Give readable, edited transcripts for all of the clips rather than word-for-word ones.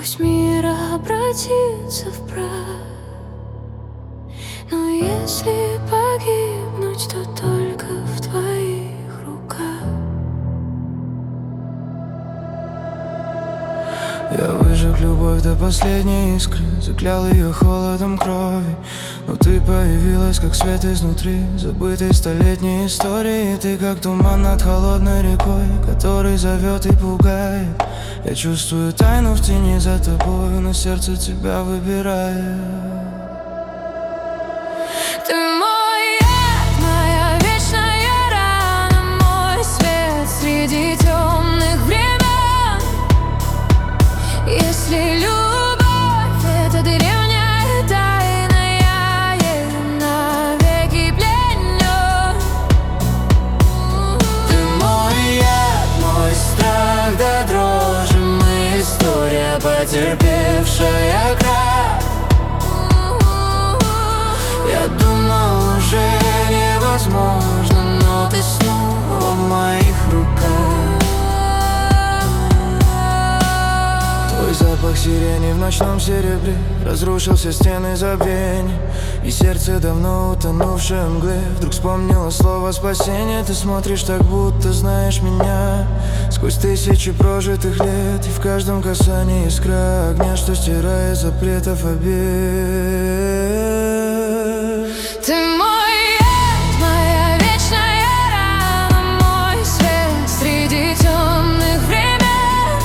Пусть мир обратится в прах, но если погибнуть, то только в твоих руках. Я выжег любовь до последней искры, заклял ее холодом крови. Но ты появилась, как свет изнутри забытой столетней истории. Ты как туман над холодной рекой, который зовет и пугает. Я чувствую тайну в тени за тобой, но сердце тебя выбирает. Ты мой яд, моя вечная рана, мой свет среди темных времен. Если любовь — это древняя тайна, я ею навеки пленен. Ты мой яд, мой страх до дрожи, мы история, потерпевшая крах. Я думал, уже невозможно, но ты снова в моих руках. Твой запах сирени в ночном серебре разрушил все стены забвения. И сердце, давно утонувшее в мгле, вдруг вспомнило слово спасения. Ты смотришь так, будто знаешь меня сквозь тысячи прожитых лет. И в каждом касании искра огня, что стирает запретов обет. Ты мой яд, моя вечная рана, мой свет среди темных времен.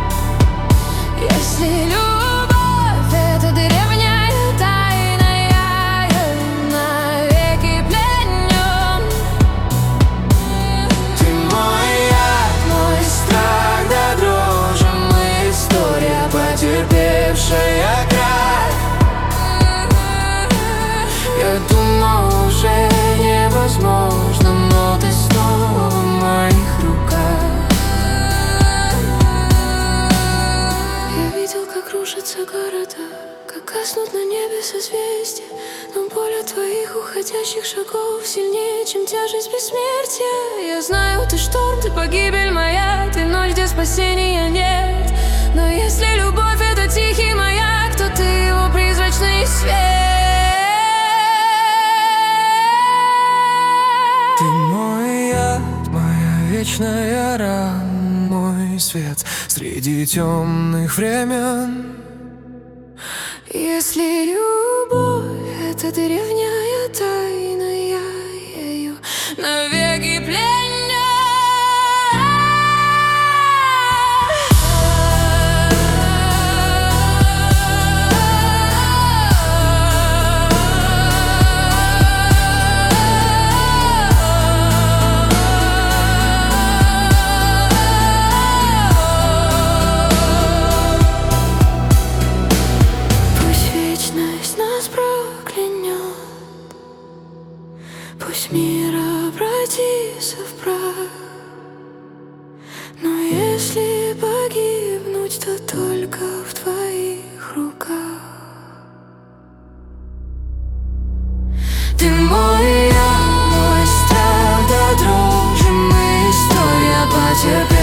Если любовь — это древняя тайна, я ею навеки пленен. Ты мой яд, мой страх до дрожи, мы история, потерпевшая крах. Я думал, уже невозможно, но ты снова в моих руках. Я видел, как рушатся города, как гаснут на небе созвездия. Но боль от твоих уходящих шагов сильнее, чем тяжесть бессмертия. Я знаю, ты шторм, ты погибель моя, ты ночь, где спасения нет. Но если любовь — это тихий маяк, то ты его призрачный свет. Ты мой яд, моя вечная рана, мой свет среди темных времен. Если любовь — это древняя тайна, я ею навеки пленен. Пусть мир обратится в прах, но если погибнуть, то только в твоих руках. Ты мой яд, мой страх до дрожи, мы история, потерпевшая